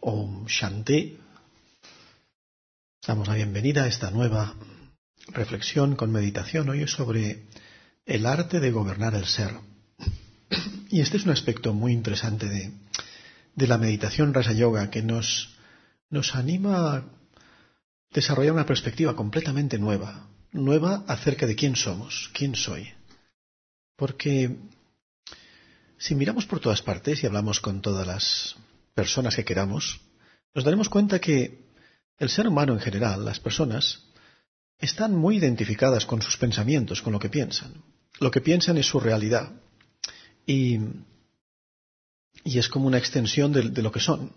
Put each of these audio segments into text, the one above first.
Om Shanti. Damos la bienvenida a esta nueva reflexión con meditación. Hoy es sobre el arte de gobernar el ser. Y este es un aspecto muy interesante de la meditación Raja Yoga que nos anima a desarrollar una perspectiva completamente nueva acerca de quién somos, quién soy. Porque si miramos por todas partes y hablamos con todas las personas que queramos, nos daremos cuenta que el ser humano en general, las personas, están muy identificadas con sus pensamientos, con lo que piensan. Lo que piensan es su realidad. Y es como una extensión de lo que son.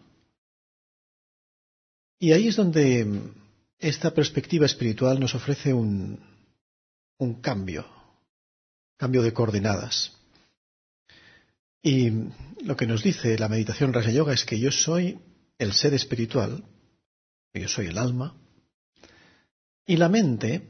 Y ahí es donde esta perspectiva espiritual nos ofrece un cambio de coordenadas. Y lo que nos dice la meditación Raja Yoga es que yo soy el ser espiritual, yo soy el alma, y la mente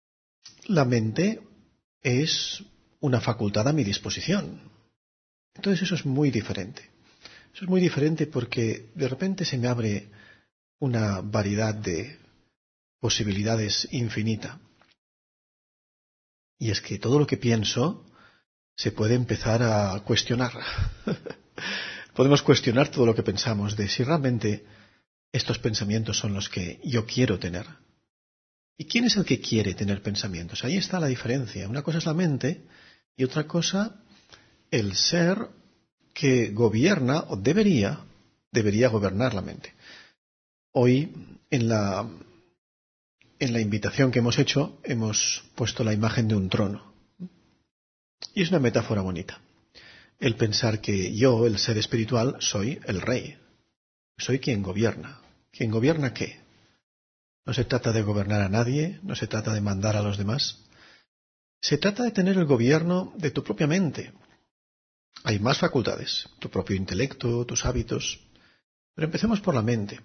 es una facultad a mi disposición. Entonces eso es muy diferente. Eso es muy diferente porque de repente se me abre una variedad de posibilidades infinita. Y es que todo lo que pienso se puede empezar a cuestionar. Podemos cuestionar todo lo que pensamos, de si realmente estos pensamientos son los que yo quiero tener. ¿Y quién es el que quiere tener pensamientos? Ahí está la diferencia. Una cosa es la mente y otra cosa el ser que gobierna o debería gobernar la mente. Hoy en la invitación que hemos hecho hemos puesto la imagen de un trono. Y es una metáfora bonita. El pensar que yo, el ser espiritual, soy el rey. Soy quien gobierna. ¿Quien gobierna qué? No se trata de gobernar a nadie, no se trata de mandar a los demás. Se trata de tener el gobierno de tu propia mente. Hay más facultades, tu propio intelecto, tus hábitos. Pero empecemos por la mente.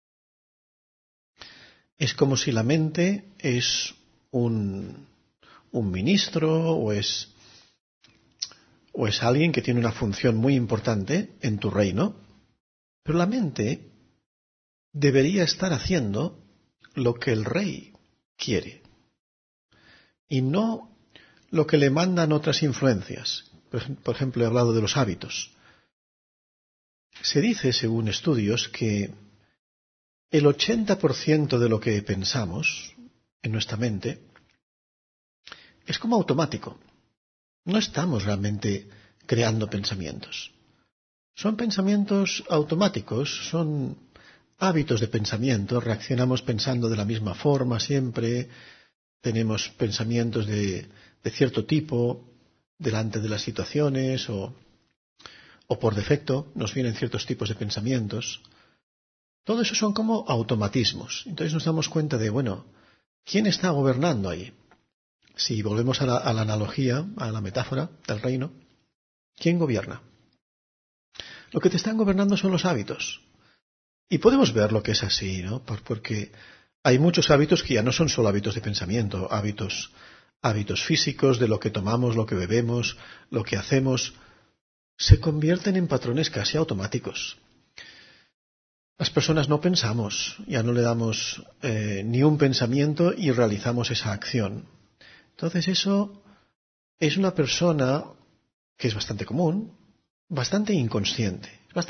Es como si la mente es un ministro o es alguien que tiene una función muy importante en tu reino, pero la mente debería estar haciendo lo que el rey quiere y no lo que le mandan otras influencias. Por ejemplo, he hablado de los hábitos. Se dice, según estudios, que el 80% de lo que pensamos en nuestra mente es como automático. No estamos realmente creando pensamientos. Son pensamientos automáticos, son hábitos de pensamiento, reaccionamos pensando de la misma forma siempre, tenemos pensamientos de cierto tipo delante de las situaciones o por defecto nos vienen ciertos tipos de pensamientos. Todo eso son como automatismos. Entonces nos damos cuenta de, ¿quién está gobernando ahí? Si volvemos a la analogía, a la metáfora del reino, ¿quién gobierna? Lo que te están gobernando son los hábitos. Y podemos ver lo que es así, ¿no? Porque hay muchos hábitos que ya no son solo hábitos de pensamiento, hábitos físicos, de lo que tomamos, lo que bebemos, lo que hacemos, se convierten en patrones casi automáticos. Las personas no pensamos, ya no le damos ni un pensamiento y realizamos esa acción. Entonces eso es una persona que es bastante común, bastante inconsciente.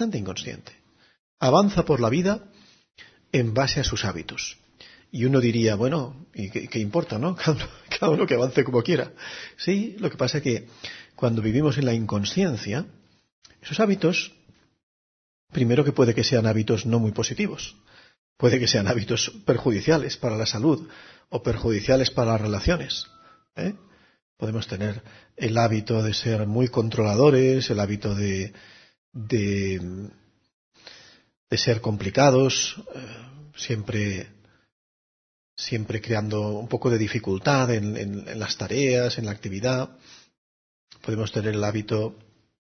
Avanza por la vida en base a sus hábitos. Y uno diría, ¿y qué importa, no? Cada uno que avance como quiera. Sí, lo que pasa es que cuando vivimos en la inconsciencia, esos hábitos, primero que puede que sean hábitos no muy positivos. Puede que sean hábitos perjudiciales para la salud o perjudiciales para las relaciones. Podemos tener el hábito de ser muy controladores, el hábito de ser complicados, siempre creando un poco de dificultad en las tareas, en la actividad. Podemos tener el hábito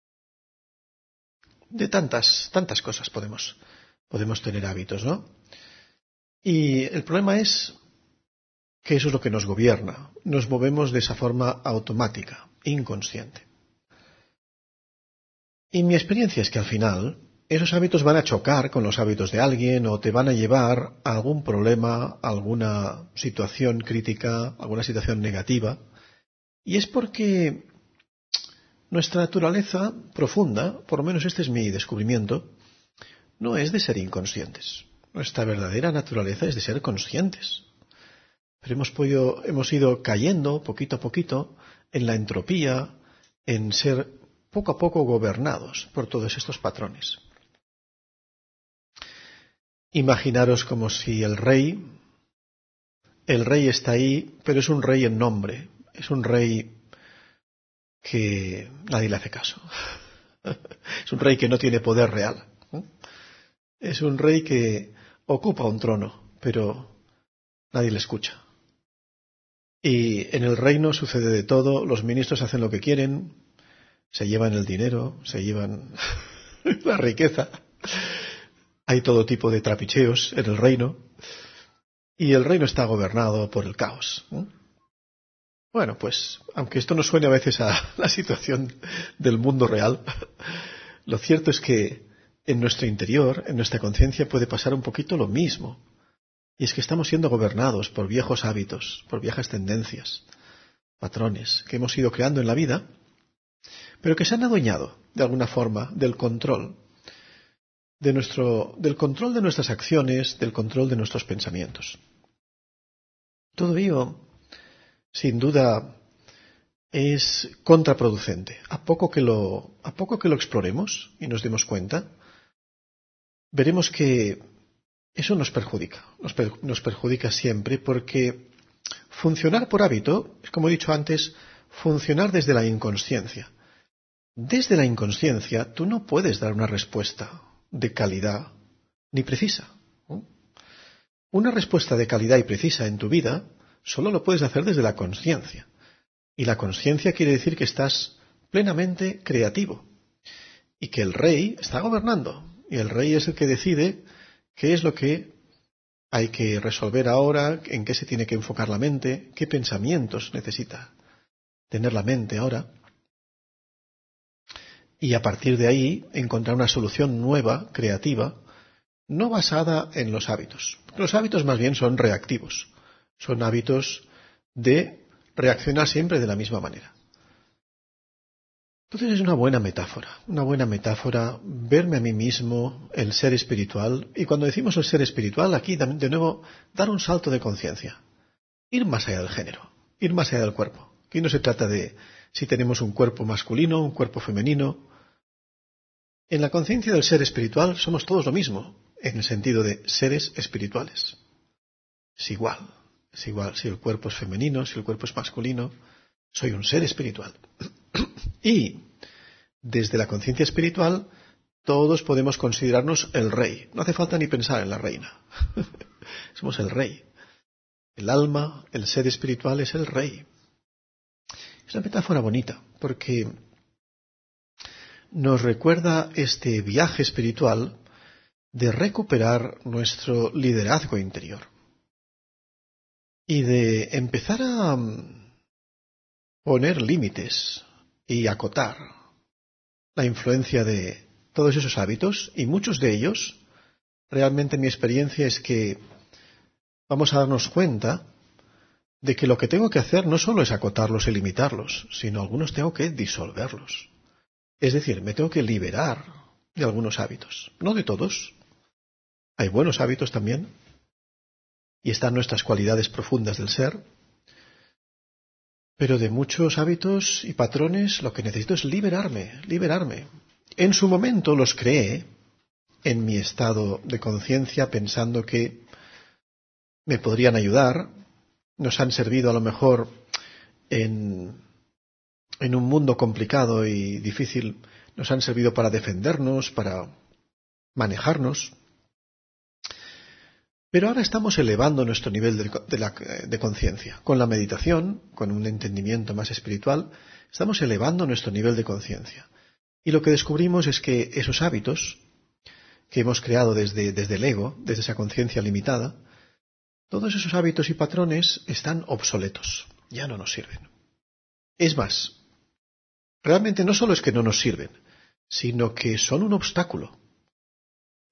de tantas cosas podemos tener hábitos, ¿no? Y el problema es que eso es lo que nos gobierna. Nos movemos de esa forma automática, inconsciente. Y mi experiencia es que al final esos hábitos van a chocar con los hábitos de alguien o te van a llevar a algún problema, a alguna situación crítica, alguna situación negativa. Y es porque nuestra naturaleza profunda, por lo menos este es mi descubrimiento, no es de ser inconscientes. Nuestra verdadera naturaleza es de ser conscientes. Pero hemos ido cayendo poquito a poquito en la entropía, en ser poco a poco gobernados por todos estos patrones. Imaginaros como si el rey está ahí, pero es un rey en nombre, es un rey que nadie le hace caso. Es un rey que no tiene poder real. Es un rey que ocupa un trono, pero nadie le escucha. Y en el reino sucede de todo, los ministros hacen lo que quieren, se llevan el dinero, se llevan la riqueza. Hay todo tipo de trapicheos en el reino y el reino está gobernado por el caos. Bueno, pues, aunque esto nos suene a veces a la situación del mundo real, lo cierto es que en nuestro interior, en nuestra conciencia, puede pasar un poquito lo mismo. Y es que estamos siendo gobernados por viejos hábitos, por viejas tendencias, patrones que hemos ido creando en la vida, pero que se han adueñado, de alguna forma, del control del control de nuestras acciones, del control de nuestros pensamientos. Todo ello, sin duda, es contraproducente. A poco que lo exploremos y nos demos cuenta, veremos que eso nos perjudica. Nos perjudica siempre porque funcionar por hábito es, como he dicho antes, funcionar desde la inconsciencia. Desde la inconsciencia tú no puedes dar una respuesta de calidad ni precisa. Una respuesta de calidad y precisa en tu vida solo lo puedes hacer desde la consciencia. Y la consciencia quiere decir que estás plenamente creativo y que el rey está gobernando. Y el rey es el que decide qué es lo que hay que resolver ahora, en qué se tiene que enfocar la mente, qué pensamientos necesita tener la mente ahora. Y a partir de ahí encontrar una solución nueva, creativa, no basada en los hábitos. Los hábitos más bien son reactivos. Son hábitos de reaccionar siempre de la misma manera. Entonces es una buena metáfora verme a mí mismo, el ser espiritual. Y cuando decimos el ser espiritual, aquí de nuevo dar un salto de conciencia. Ir más allá del género, ir más allá del cuerpo. Aquí no se trata de si tenemos un cuerpo masculino, un cuerpo femenino. En la conciencia del ser espiritual somos todos lo mismo, en el sentido de seres espirituales. Es igual si el cuerpo es femenino, si el cuerpo es masculino, soy un ser espiritual. Y desde la conciencia espiritual todos podemos considerarnos el rey. No hace falta ni pensar en la reina. Somos el rey. El alma, el ser espiritual es el rey. Es una metáfora bonita porque nos recuerda este viaje espiritual de recuperar nuestro liderazgo interior y de empezar a poner límites y acotar la influencia de todos esos hábitos, y muchos de ellos, realmente mi experiencia es que vamos a darnos cuenta de que lo que tengo que hacer no solo es acotarlos y limitarlos, sino algunos tengo que disolverlos. Es decir, me tengo que liberar de algunos hábitos, no de todos. Hay buenos hábitos también, y están nuestras cualidades profundas del ser, pero de muchos hábitos y patrones lo que necesito es liberarme. En su momento los creé en mi estado de conciencia pensando que me podrían ayudar, nos han servido a lo mejor en un mundo complicado y difícil, nos han servido para defendernos, para manejarnos. Pero ahora estamos elevando nuestro nivel de conciencia. Con la meditación, con un entendimiento más espiritual, estamos elevando nuestro nivel de conciencia. Y lo que descubrimos es que esos hábitos que hemos creado desde el ego, desde esa conciencia limitada, todos esos hábitos y patrones están obsoletos, ya no nos sirven. Es más, realmente no solo es que no nos sirven, sino que son un obstáculo.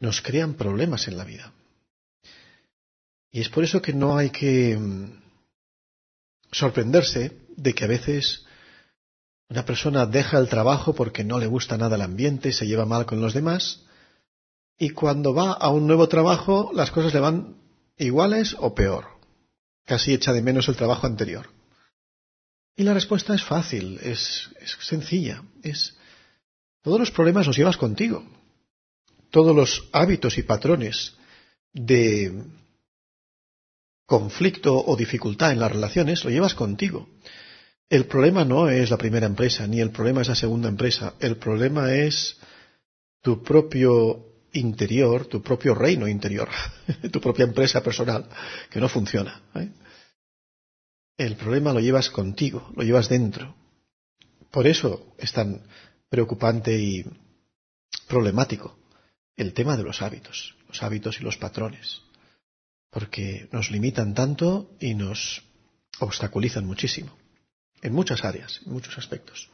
nos crean problemas en la vida. Y es por eso que no hay que sorprenderse de que a veces una persona deja el trabajo porque no le gusta nada el ambiente, se lleva mal con los demás, y cuando va a un nuevo trabajo las cosas le van iguales o peor. Casi echa de menos el trabajo anterior. Y la respuesta es fácil, es sencilla. Todos los problemas los llevas contigo. Todos los hábitos y patrones de conflicto o dificultad en las relaciones lo llevas contigo. El problema no es la primera empresa, ni el problema es la segunda empresa. El problema es tu propio interior, tu propio reino interior, tu propia empresa personal, que no funciona. El problema lo llevas contigo, lo llevas dentro. Por eso es tan preocupante y problemático el tema de los hábitos y los patrones, porque nos limitan tanto y nos obstaculizan muchísimo, en muchas áreas, en muchos aspectos.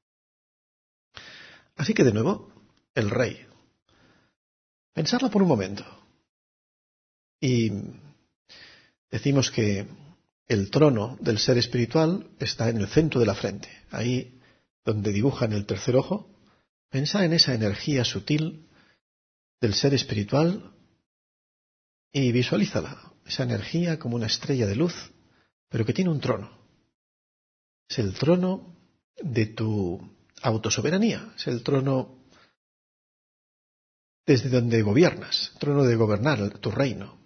Así que de nuevo, el rey. Pensarlo por un momento. Y decimos que el trono del ser espiritual está en el centro de la frente, ahí donde dibujan el tercer ojo. Pensar en esa energía sutil del ser espiritual y visualízala, esa energía como una estrella de luz, pero que tiene un trono. Es el trono de tu autosoberanía, es el trono desde donde gobiernas, el trono de gobernar tu reino.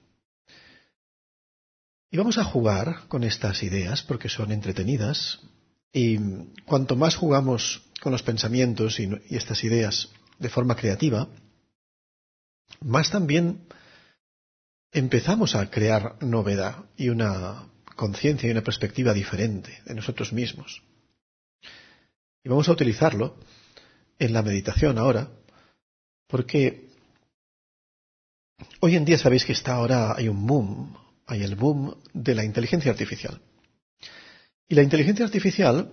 Y vamos a jugar con estas ideas porque son entretenidas, y cuanto más jugamos con los pensamientos y estas ideas de forma creativa, más también empezamos a crear novedad y una conciencia y una perspectiva diferente de nosotros mismos. Y vamos a utilizarlo en la meditación ahora, porque hoy en día sabéis que hay un boom, hay el boom de la inteligencia artificial. Y la inteligencia artificial,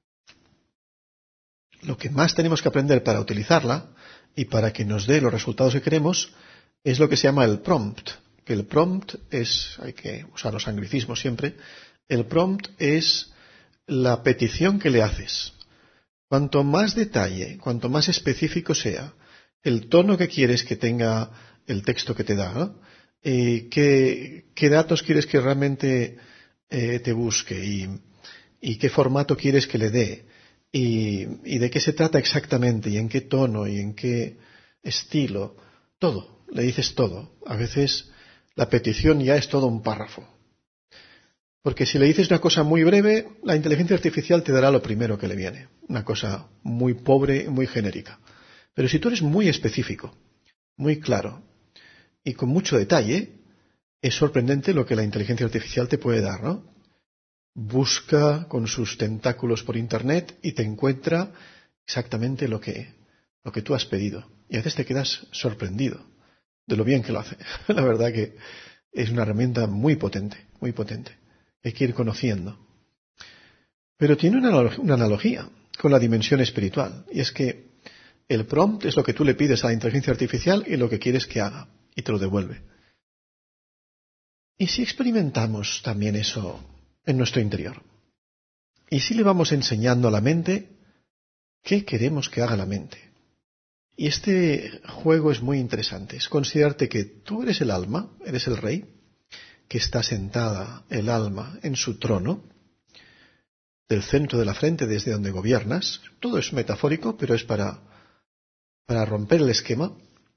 lo que más tenemos que aprender para utilizarla y para que nos dé los resultados que queremos, es lo que se llama el prompt. Que el prompt hay que usar los anglicismos siempre, el prompt es la petición que le haces. Cuanto más detalle, cuanto más específico sea el tono que quieres que tenga el texto que te da, ¿no? Qué datos quieres que realmente te busque y qué formato quieres que le dé y de qué se trata exactamente y en qué tono y en qué estilo, todo, le dices todo. A veces la petición ya es todo un párrafo. Porque si le dices una cosa muy breve, la inteligencia artificial te dará lo primero que le viene, una cosa muy pobre, muy genérica. Pero si tú eres muy específico, muy claro y con mucho detalle, es sorprendente lo que la inteligencia artificial te puede dar, ¿no? Busca con sus tentáculos por Internet y te encuentra exactamente lo que tú has pedido. Y a veces te quedas sorprendido de lo bien que lo hace. La verdad que es una herramienta muy potente, muy potente. Hay que ir conociendo. Pero tiene una analogía con la dimensión espiritual, y es que el prompt es lo que tú le pides a la inteligencia artificial y lo que quieres que haga, y te lo devuelve. ¿Y si experimentamos también eso en nuestro interior? ¿Y si le vamos enseñando a la mente qué queremos que haga la mente? Y este juego es muy interesante. Es considerarte que tú eres el alma, eres el rey, que está sentada el alma en su trono, del centro de la frente desde donde gobiernas. Todo es metafórico, pero es para romper el esquema.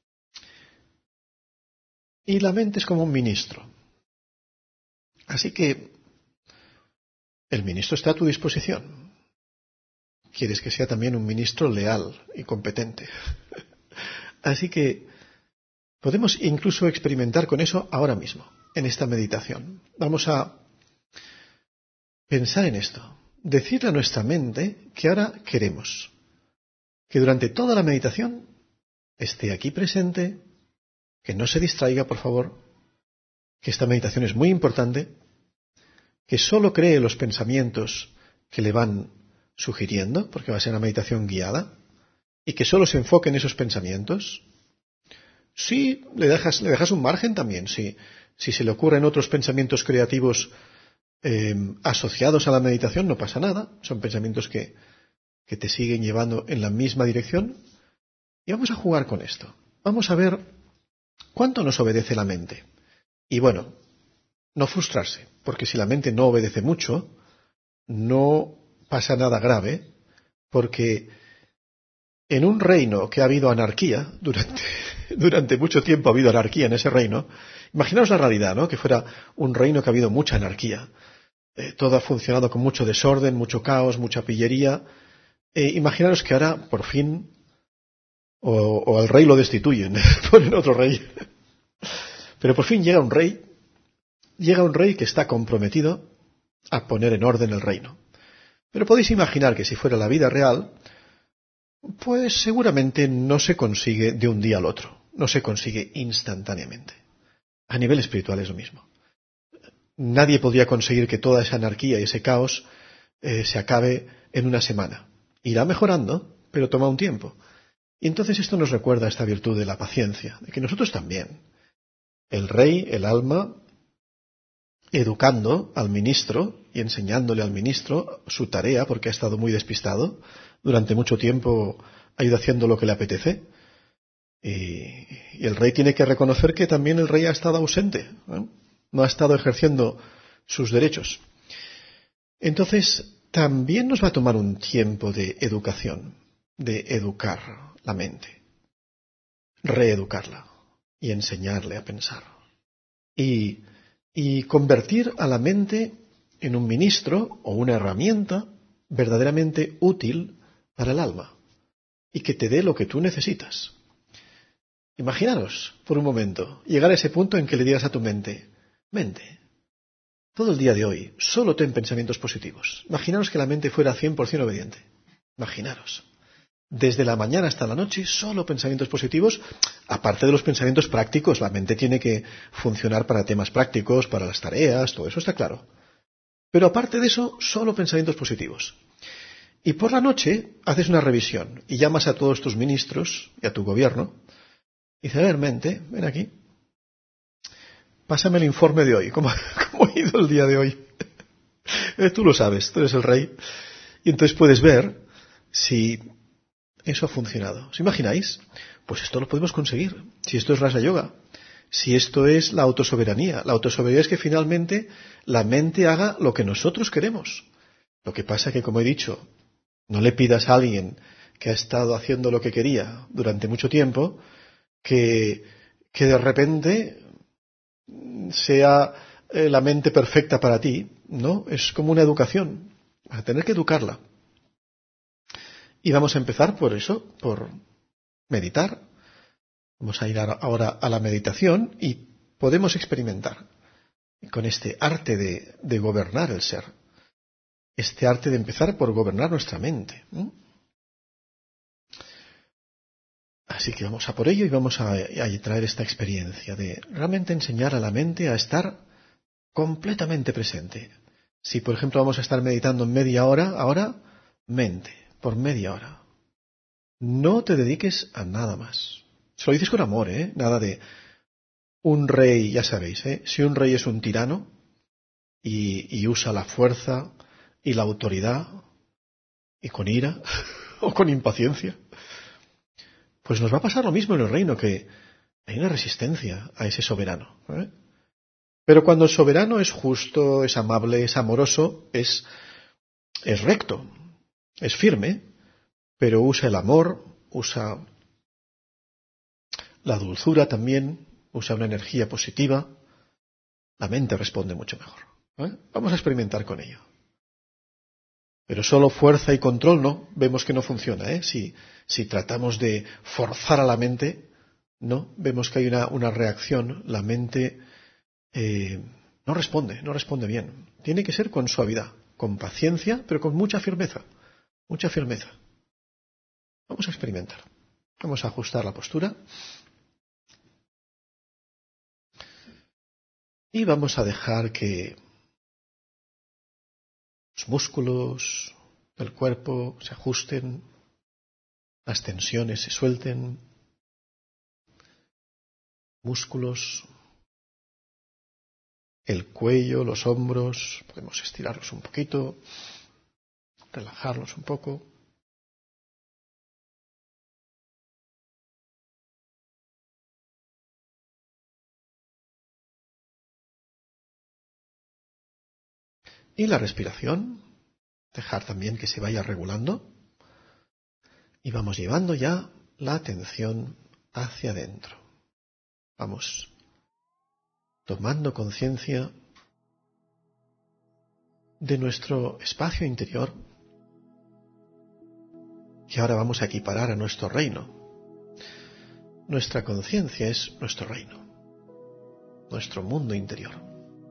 Y la mente es como un ministro. Así que el ministro está a tu disposición. Quieres que sea también un ministro leal y competente. Así que podemos incluso experimentar con eso ahora mismo, en esta meditación. Vamos a pensar en esto. Decirle a nuestra mente que ahora queremos que durante toda la meditación esté aquí presente, que no se distraiga, por favor, que esta meditación es muy importante, que solo cree los pensamientos que le van sugiriendo, porque va a ser una meditación guiada, y que solo se enfoque en esos pensamientos, Sí, le dejas un margen también. Si se le ocurren otros pensamientos creativos asociados a la meditación, no pasa nada. Son pensamientos que te siguen llevando en la misma dirección. Y vamos a jugar con esto. Vamos a ver cuánto nos obedece la mente. Y bueno, no frustrarse, porque si la mente no obedece mucho, no pasa nada grave, porque en un reino que ha habido anarquía, durante mucho tiempo ha habido anarquía en ese reino, imaginaos la realidad, ¿no? Que fuera un reino que ha habido mucha anarquía. Todo ha funcionado con mucho desorden, mucho caos, mucha pillería. Imaginaros que ahora, por fin, o al rey lo destituyen, ponen otro rey. Pero por fin llega un rey que está comprometido a poner en orden el reino. Pero podéis imaginar que si fuera la vida real, pues seguramente no se consigue de un día al otro, no se consigue instantáneamente. A nivel espiritual es lo mismo. Nadie podría conseguir que toda esa anarquía y ese caos se acabe en una semana. Irá mejorando, pero toma un tiempo. Y entonces esto nos recuerda esta virtud de la paciencia, de que nosotros también. El rey, el alma, educando al ministro y enseñándole al ministro su tarea, porque ha estado muy despistado, durante mucho tiempo ha ido haciendo lo que le apetece, y el rey tiene que reconocer que también el rey ha estado ausente, ¿no? No ha estado ejerciendo sus derechos. Entonces, también nos va a tomar un tiempo de educación, de educar la mente, reeducarla y enseñarle a pensar. Y convertir a la mente en un ministro o una herramienta verdaderamente útil para el alma y que te dé lo que tú necesitas. Imaginaros, por un momento, llegar a ese punto en que le digas a tu mente, todo el día de hoy, solo ten pensamientos positivos. Imaginaros que la mente fuera 100% obediente. Imaginaros. Desde la mañana hasta la noche, solo pensamientos positivos, aparte de los pensamientos prácticos. La mente tiene que funcionar para temas prácticos, para las tareas, todo eso está claro. Pero aparte de eso, solo pensamientos positivos. Y por la noche haces una revisión y llamas a todos tus ministros y a tu gobierno. Y dices, a ver, mente, ven aquí. Pásame el informe de hoy. ¿Cómo ha ido el día de hoy? Tú lo sabes, tú eres el rey. Y entonces puedes ver si eso ha funcionado. ¿Os imagináis? Pues esto lo podemos conseguir. Si esto es Raja Yoga. Si esto es la autosoberanía. La autosoberanía es que finalmente la mente haga lo que nosotros queremos. Lo que pasa es que, como he dicho, no le pidas a alguien que ha estado haciendo lo que quería durante mucho tiempo que de repente sea la mente perfecta para ti. No, es como una educación. Vas a tener que educarla. Y vamos a empezar por eso, por meditar. Vamos a ir ahora a la meditación y podemos experimentar con este arte de gobernar el ser. Este arte de empezar por gobernar nuestra mente. Así que vamos a por ello y vamos a traer esta experiencia de realmente enseñar a la mente a estar completamente presente. Si, por ejemplo, vamos a estar meditando en media hora, ahora, mente, por media hora. No te dediques a nada más. Se lo dices con amor, ¿eh? Nada de un rey, ya sabéis, ¿eh? Si un rey es un tirano y usa la fuerza y la autoridad y con ira o con impaciencia, pues nos va a pasar lo mismo en el reino, que hay una resistencia a ese soberano, ¿eh? Pero cuando el soberano es justo, es amable, es amoroso, es recto, es firme, pero usa el amor, usa la dulzura también, usa una energía positiva, la mente responde mucho mejor, ¿eh? Vamos a experimentar con ello. Pero solo fuerza y control no, vemos que no funciona, ¿eh? Si tratamos de forzar a la mente, no, vemos que hay una reacción, la mente no responde bien. Tiene que ser con suavidad, con paciencia, pero con mucha firmeza, mucha firmeza. Vamos a experimentar. Vamos a ajustar la postura. Y vamos a dejar que los músculos del cuerpo se ajusten, las tensiones se suelten. músculos, el cuello, los hombros, podemos estirarlos un poquito, relajarlos un poco. Y la respiración, dejar también que se vaya regulando. Y vamos llevando ya la atención hacia adentro. Vamos tomando conciencia de nuestro espacio interior, que ahora vamos a equiparar a nuestro reino. Nuestra conciencia es nuestro reino, nuestro mundo interior.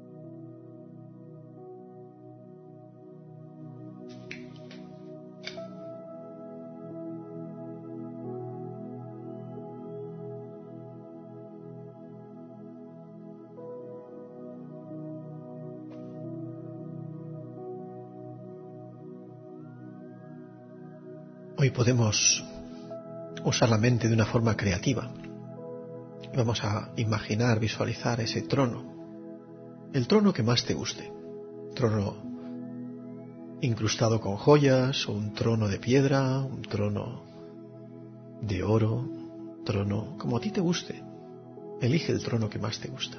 Hoy podemos usar la mente de una forma creativa. Vamos a imaginar, visualizar ese trono. El trono que más te guste. Trono incrustado con joyas, o un trono de piedra, un trono de oro, trono como a ti te guste. Elige el trono que más te gusta.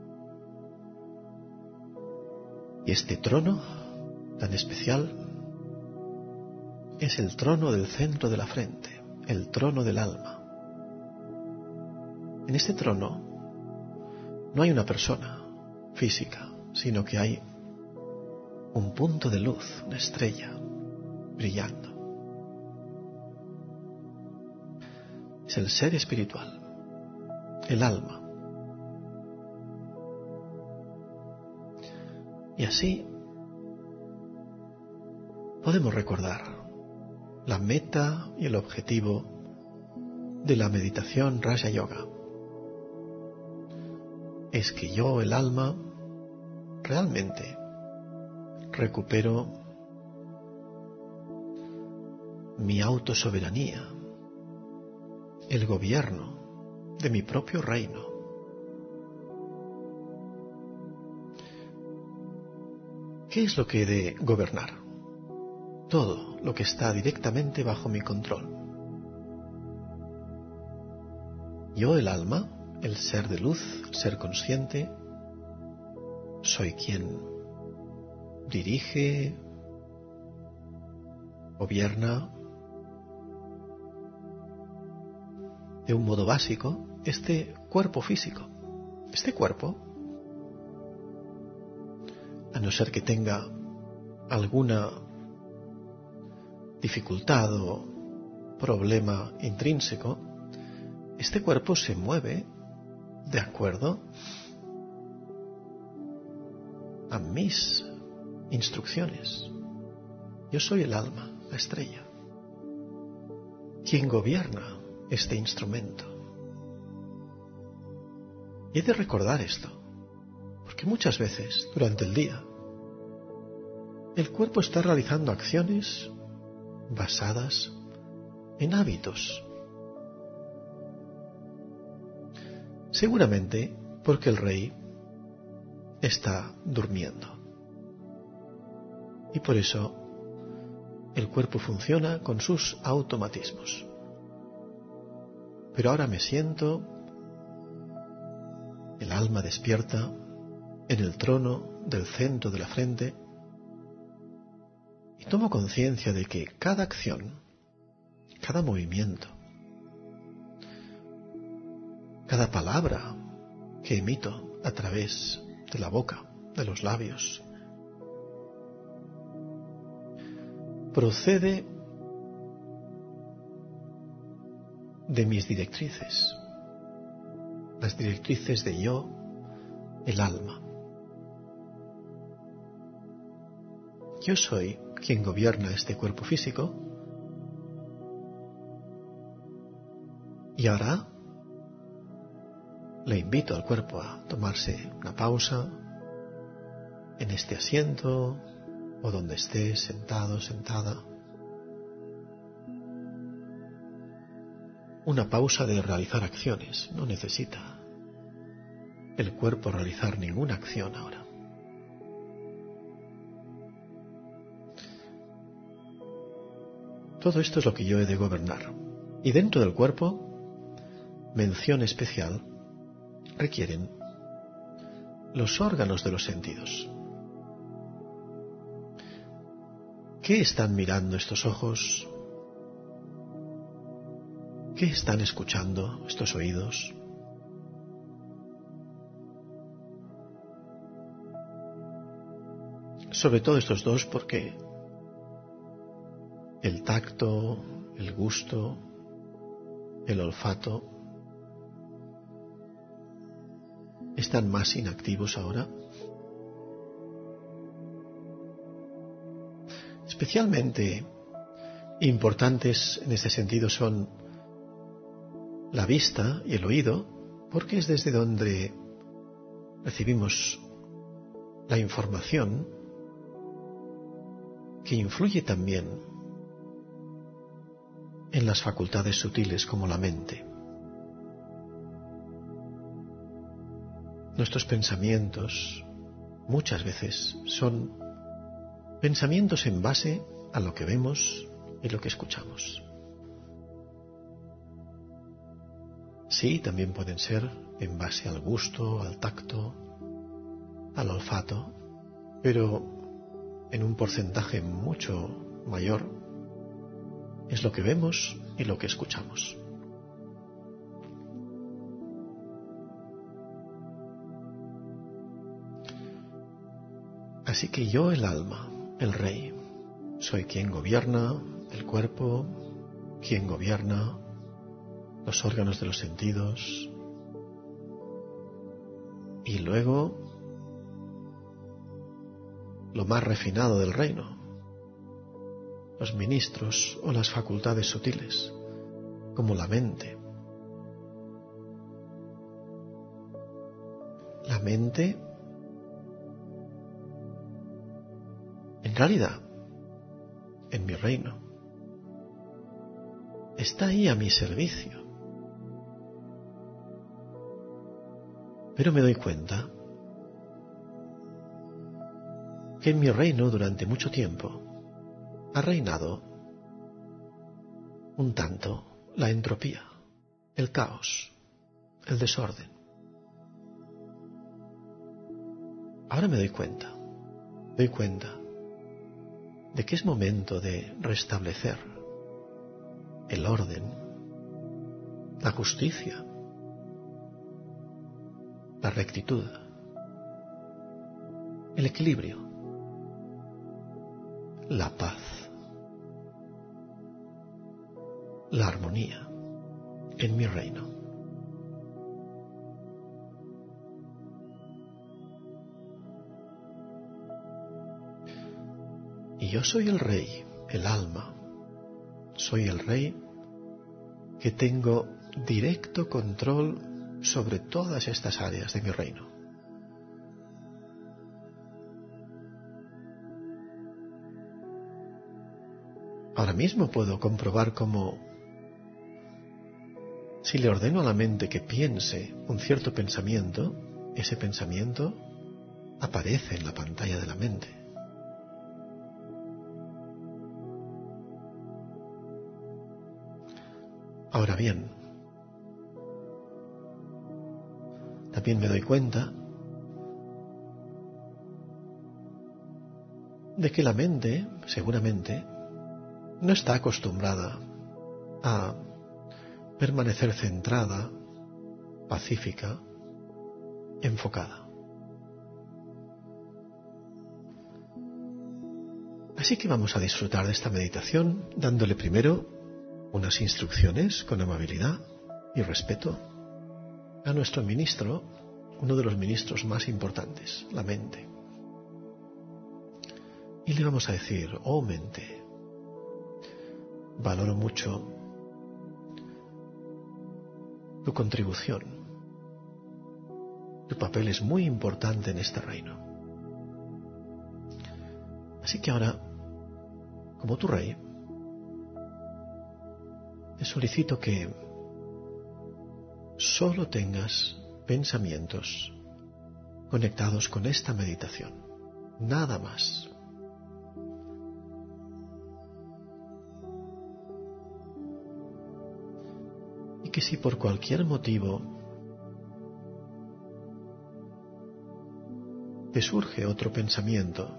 Y este trono tan especial es el trono del centro de la frente, el trono del alma. En este trono no hay una persona física, sino que hay un punto de luz, una estrella brillando. Es el ser espiritual, el alma. Y así podemos recordar la meta y el objetivo de la meditación Raja Yoga. Es que yo, el alma, realmente recupero mi autosoberanía, el gobierno de mi propio reino. ¿Qué es lo que he de gobernar? Todo lo que está directamente bajo mi control. Yo, el alma, el ser de luz, el ser consciente, soy quien dirige, gobierna de un modo básico este cuerpo físico. Este cuerpo, a no ser que tenga alguna dificultad o problema intrínseco, este cuerpo se mueve de acuerdo a mis instrucciones. Yo soy el alma, la estrella, quien gobierna este instrumento. Y he de recordar esto, porque muchas veces durante el día el cuerpo está realizando acciones basadas en hábitos. Seguramente porque el rey está durmiendo. Y por eso el cuerpo funciona con sus automatismos. Pero ahora me siento, el alma despierta en el trono del centro de la frente y tomo conciencia de que cada acción, cada movimiento, cada palabra que emito a través de la boca, de los labios, procede de mis directrices, las directrices de yo, el alma. Yo soy quien gobierna este cuerpo físico y ahora le invito al cuerpo a tomarse una pausa en este asiento o donde esté sentado, sentada. Una pausa de realizar acciones, no necesita el cuerpo realizar ninguna acción ahora. Todo esto es lo que yo he de gobernar. Y dentro del cuerpo, mención especial requieren los órganos de los sentidos. ¿Qué están mirando estos ojos? ¿Qué están escuchando estos oídos? Sobre todo estos dos, porque el tacto, el gusto, el olfato están más inactivos ahora. Especialmente importantes en este sentido son la vista y el oído, porque es desde donde recibimos la información que influye también en las facultades sutiles como la mente. Nuestros pensamientos muchas veces son pensamientos en base a lo que vemos y lo que escuchamos. Sí, también pueden ser en base al gusto, al tacto, al olfato, pero en un porcentaje mucho mayor es lo que vemos y lo que escuchamos. Así que yo, el alma, el rey, soy quien gobierna el cuerpo, quien gobierna los órganos de los sentidos, y luego lo más refinado del reino, los ministros o las facultades sutiles, como la mente. La mente, en realidad, en mi reino, está ahí a mi servicio. Pero me doy cuenta que en mi reino durante mucho tiempo ha reinado un tanto la entropía, el caos, el desorden. Ahora me doy cuenta de que es momento de restablecer el orden, la justicia, la rectitud, el equilibrio, la paz, la armonía en mi reino. Y yo soy el rey, el alma, soy el rey que tengo directo control sobre todas estas áreas de mi reino. Ahora mismo puedo comprobar cómo, si le ordeno a la mente que piense un cierto pensamiento, ese pensamiento aparece en la pantalla de la mente. Ahora bien, también me doy cuenta de que la mente, seguramente, no está acostumbrada a permanecer centrada, pacífica, enfocada. Así que vamos a disfrutar de esta meditación dándole primero unas instrucciones con amabilidad y respeto a nuestro ministro, uno de los ministros más importantes, la mente. Y le vamos a decir: oh mente, valoro mucho tu contribución. Tu papel es muy importante en este reino. Así que ahora, como tu rey, te solicito que solo tengas pensamientos conectados con esta meditación, nada más. Y que si por cualquier motivo te surge otro pensamiento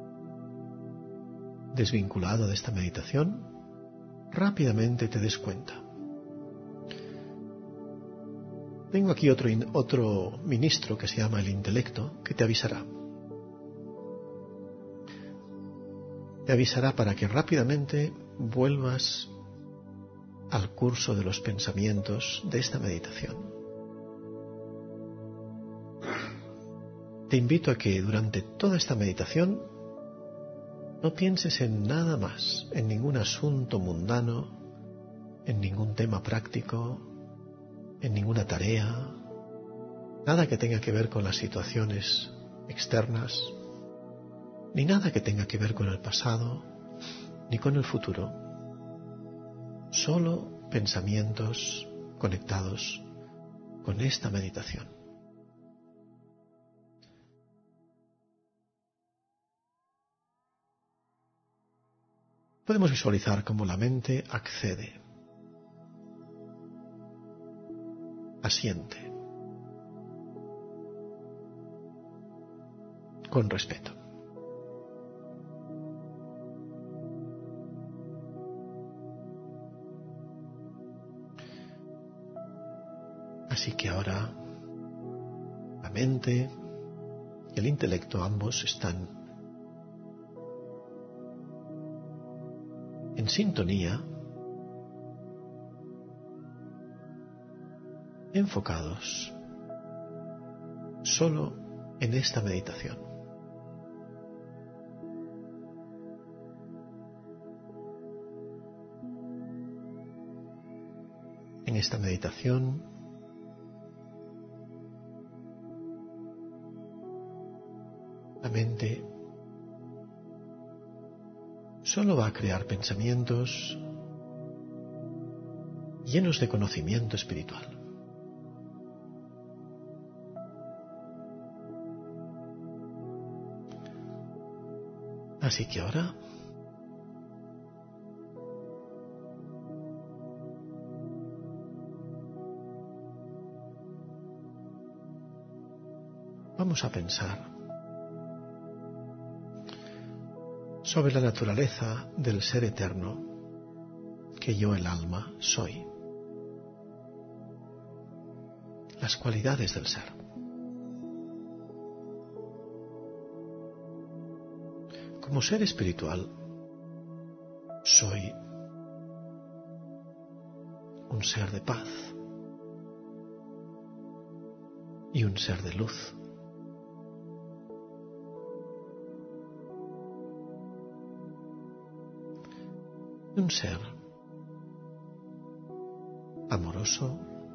desvinculado de esta meditación, rápidamente te des cuenta. Tengo aquí otro ministro que se llama el intelecto, que te avisará. Te avisará para que rápidamente vuelvas al curso de los pensamientos de esta meditación. Te invito a que durante toda esta meditación no pienses en nada más, en ningún asunto mundano, en ningún tema práctico, en ninguna tarea, nada que tenga que ver con las situaciones externas, ni nada que tenga que ver con el pasado, ni con el futuro. Solo pensamientos conectados con esta meditación. Podemos visualizar cómo la mente accede, asiente, con respeto. Así que ahora la mente y el intelecto ambos están en sintonía, enfocados solo en esta meditación. En esta meditación la mente solo va a crear pensamientos llenos de conocimiento espiritual. Así que ahora vamos a pensar sobre la naturaleza del ser eterno que yo, el alma, soy. Las cualidades del ser. Como ser espiritual, soy un ser de paz y un ser de luz. Un ser amoroso,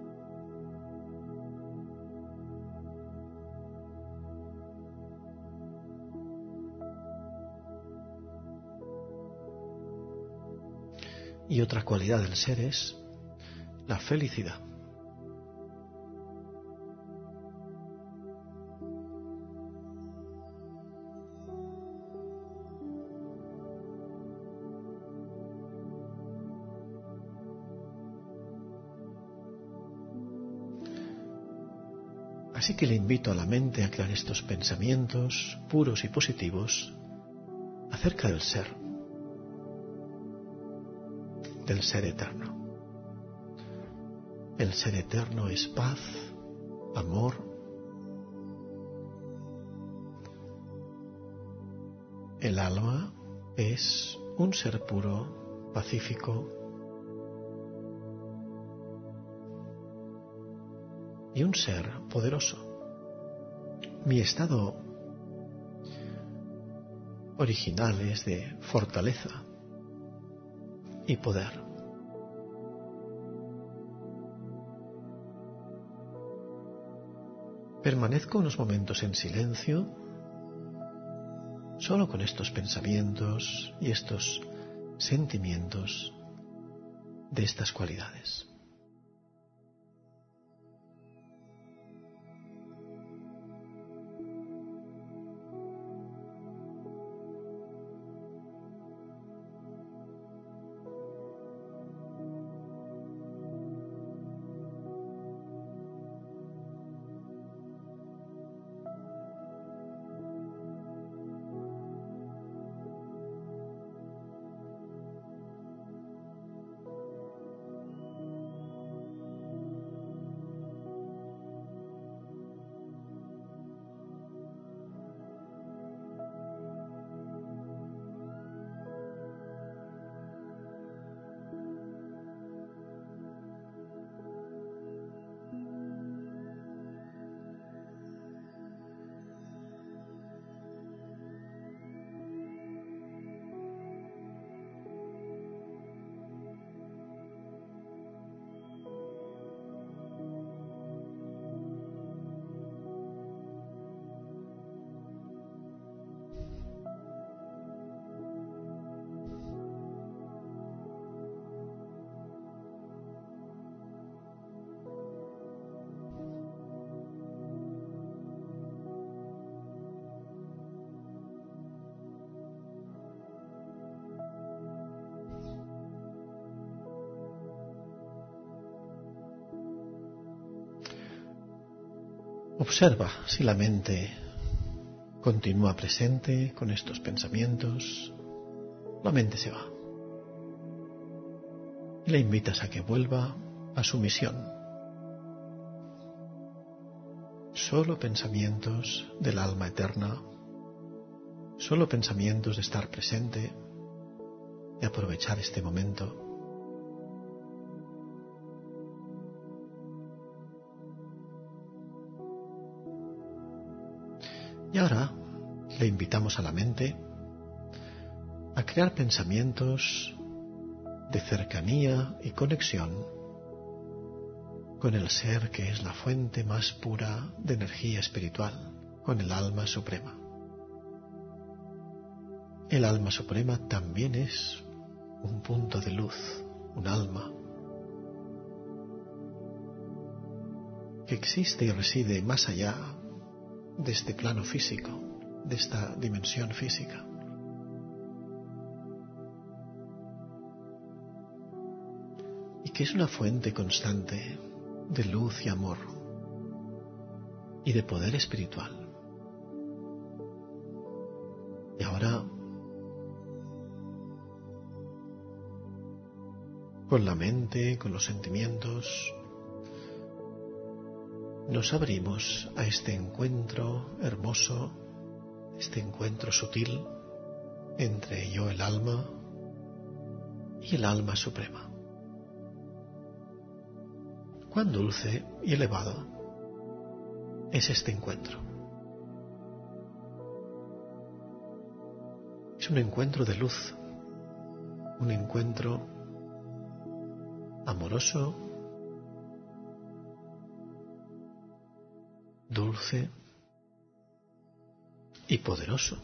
y otra cualidad del ser es la felicidad. Así que le invito a la mente a crear estos pensamientos puros y positivos acerca del ser eterno. El ser eterno es paz, amor, el alma es un ser puro, pacífico, y un ser poderoso. Mi estado original es de fortaleza y poder. Permanezco unos momentos en silencio, solo con estos pensamientos y estos sentimientos de estas cualidades. Observa si la mente continúa presente con estos pensamientos. La mente se va. Y le invitas a que vuelva a su misión. Solo pensamientos del alma eterna, solo pensamientos de estar presente, de aprovechar este momento. Y ahora le invitamos a la mente a crear pensamientos de cercanía y conexión con el ser que es la fuente más pura de energía espiritual, con el alma suprema. El alma suprema también es un punto de luz, un alma que existe y reside más allá de este plano físico, de esta dimensión física. Y que es una fuente constante de luz y amor y de poder espiritual. Y ahora, con la mente, con los sentimientos, nos abrimos a este encuentro hermoso, este encuentro sutil entre yo, el alma, y el alma suprema. Cuán dulce y elevado es este encuentro. Es un encuentro de luz, un encuentro amoroso, dulce y poderoso.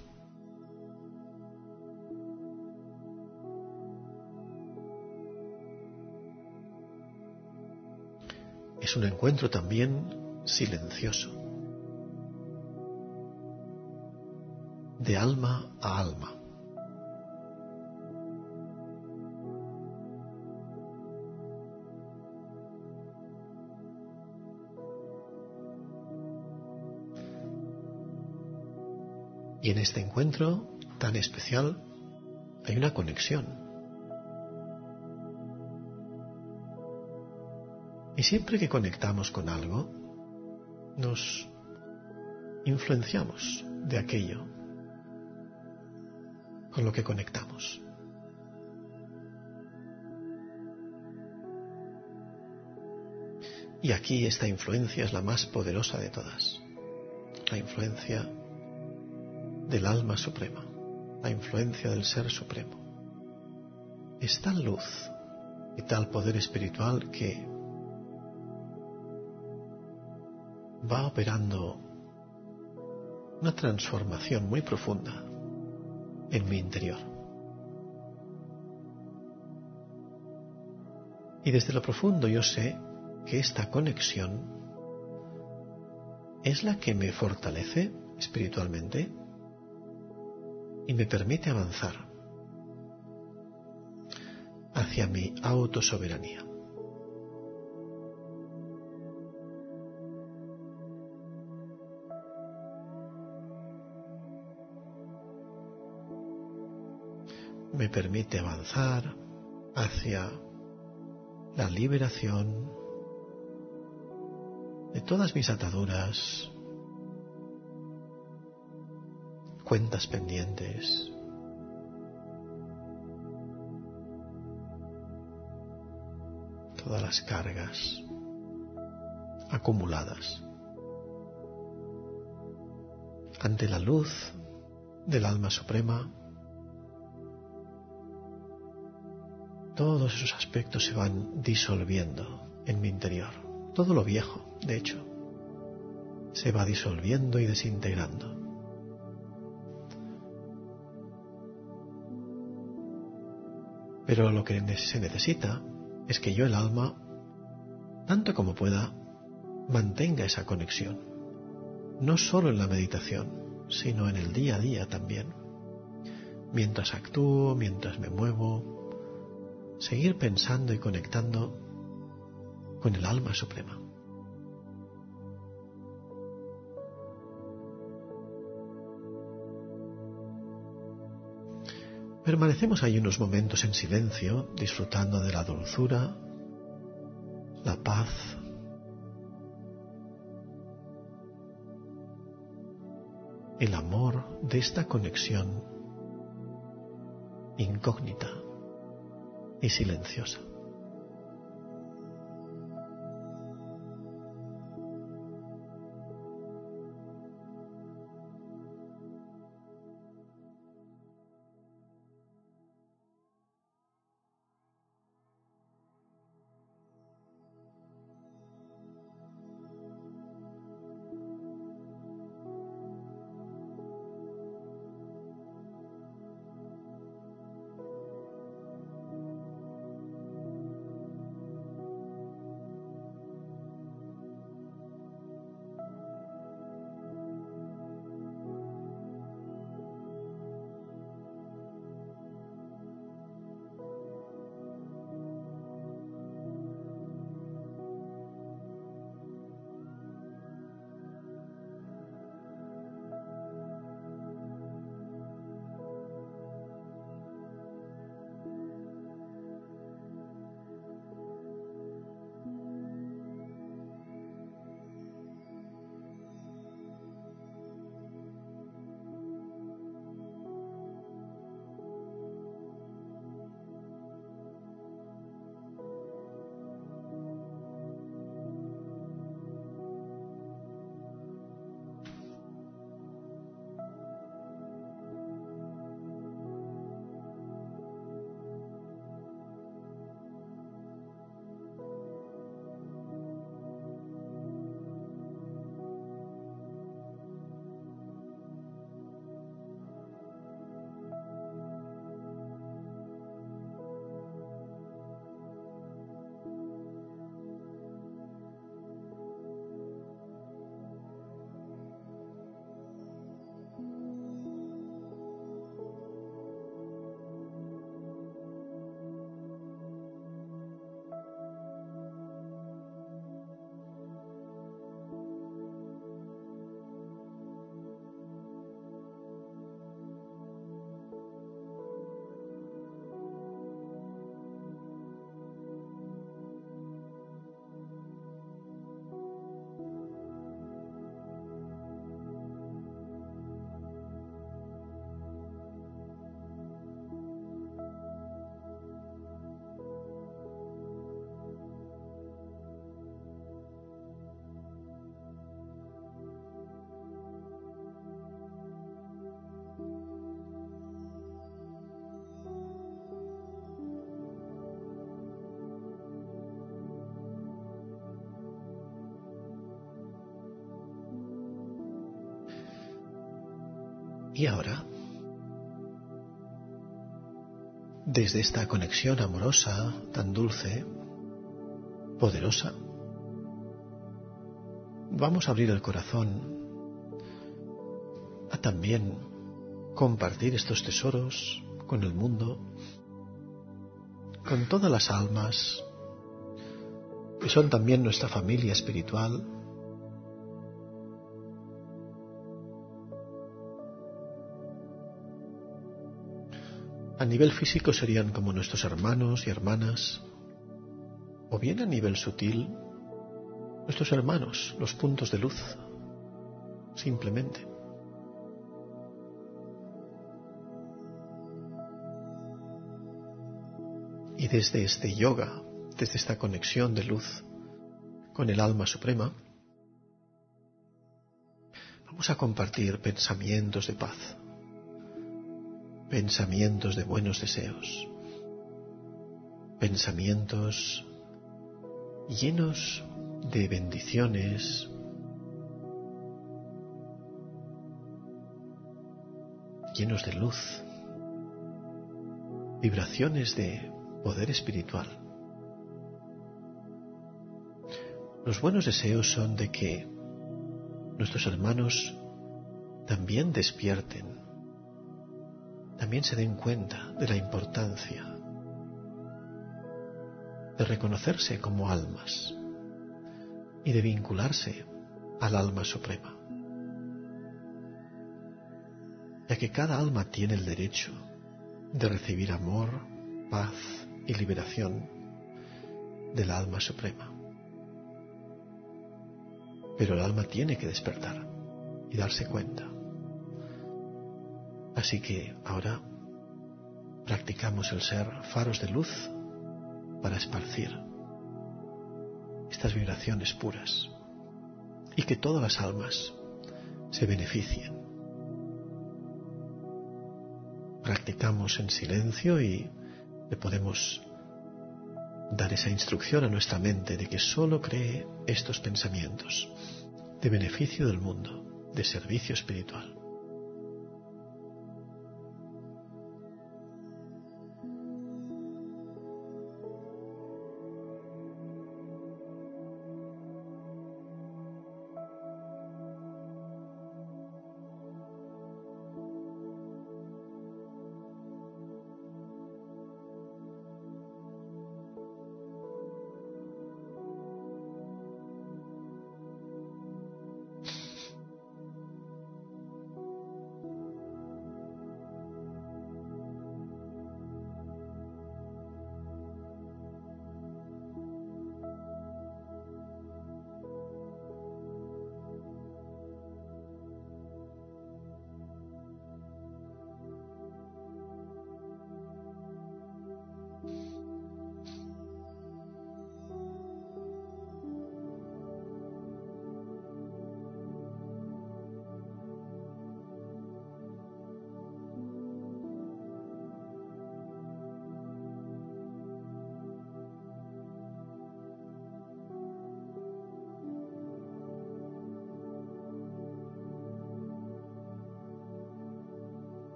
Es un encuentro también silencioso, de alma a alma. Y en este encuentro tan especial hay una conexión. Y siempre que conectamos con algo, nos influenciamos de aquello con lo que conectamos. Y aquí esta influencia es la más poderosa de todas, la influencia del alma suprema, la influencia del Ser Supremo. Es tal luz y tal poder espiritual que va operando una transformación muy profunda en mi interior. Y desde lo profundo yo sé que esta conexión es la que me fortalece espiritualmente y me permite avanzar hacia mi autosoberanía. Me permite avanzar hacia la liberación de todas mis ataduras, cuentas pendientes, todas las cargas acumuladas. Ante la luz del alma suprema, todos esos aspectos se van disolviendo en mi interior. Todo lo viejo, de hecho, se va disolviendo y desintegrando. Pero lo que se necesita es que yo, el alma, tanto como pueda, mantenga esa conexión. No solo en la meditación, sino en el día a día también. Mientras actúo, mientras me muevo, seguir pensando y conectando con el alma suprema. Permanecemos ahí unos momentos en silencio, disfrutando de la dulzura, la paz, el amor de esta conexión incógnita y silenciosa. Y ahora, desde esta conexión amorosa, tan dulce, poderosa, vamos a abrir el corazón a también compartir estos tesoros con el mundo, con todas las almas que son también nuestra familia espiritual. A nivel físico serían como nuestros hermanos y hermanas, o bien a nivel sutil, nuestros hermanos, los puntos de luz, simplemente. Y desde este yoga, desde esta conexión de luz con el alma suprema, vamos a compartir pensamientos de paz, pensamientos de buenos deseos, pensamientos llenos de bendiciones, llenos de luz, vibraciones de poder espiritual. Los buenos deseos son de que nuestros hermanos también despierten, también se den cuenta de la importancia de reconocerse como almas y de vincularse al alma suprema, ya que cada alma tiene el derecho de recibir amor, paz y liberación del alma suprema. Pero el alma tiene que despertar y darse cuenta. Así que ahora practicamos el ser faros de luz para esparcir estas vibraciones puras y que todas las almas se beneficien. Practicamos en silencio y le podemos dar esa instrucción a nuestra mente de que solo cree estos pensamientos de beneficio del mundo, de servicio espiritual.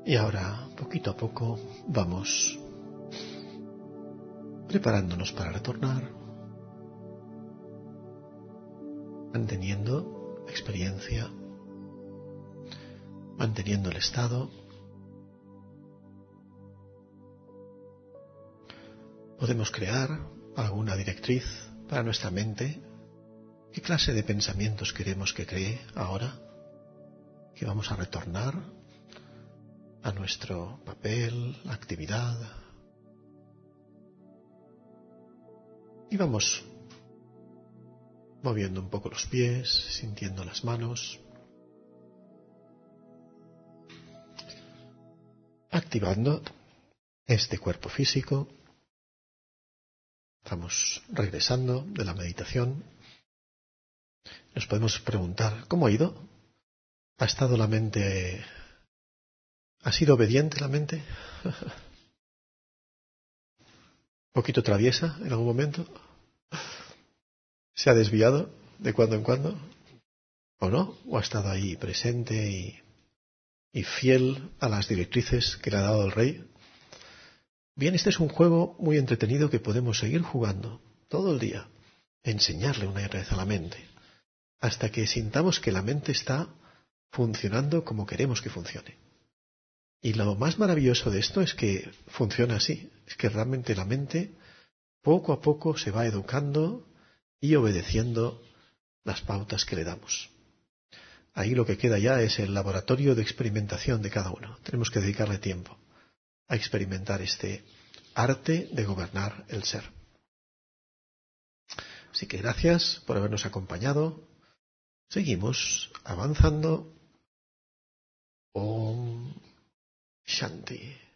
Y ahora, poquito a poco, vamos preparándonos para retornar, manteniendo la experiencia, manteniendo el estado. Podemos crear alguna directriz para nuestra mente. ¿Qué clase de pensamientos queremos que cree ahora? Que vamos a retornar a nuestro papel, actividad. Y vamos moviendo un poco los pies, sintiendo las manos, activando este cuerpo físico. Estamos regresando de la meditación. Nos podemos preguntar, ¿cómo ha ido? ¿Ha estado la mente... ¿Ha sido obediente la mente? ¿Un poquito traviesa en algún momento? ¿Se ha desviado de cuando en cuando? ¿O no? ¿O ha estado ahí presente y fiel a las directrices que le ha dado el rey? Bien, este es un juego muy entretenido que podemos seguir jugando todo el día. Enseñarle una vez a la mente, hasta que sintamos que la mente está funcionando como queremos que funcione. Y lo más maravilloso de esto es que funciona así. Es que realmente la mente poco a poco se va educando y obedeciendo las pautas que le damos. Ahí lo que queda ya es el laboratorio de experimentación de cada uno. Tenemos que dedicarle tiempo a experimentar este arte de gobernar el ser. Así que gracias por habernos acompañado. Seguimos avanzando. Om Shanti.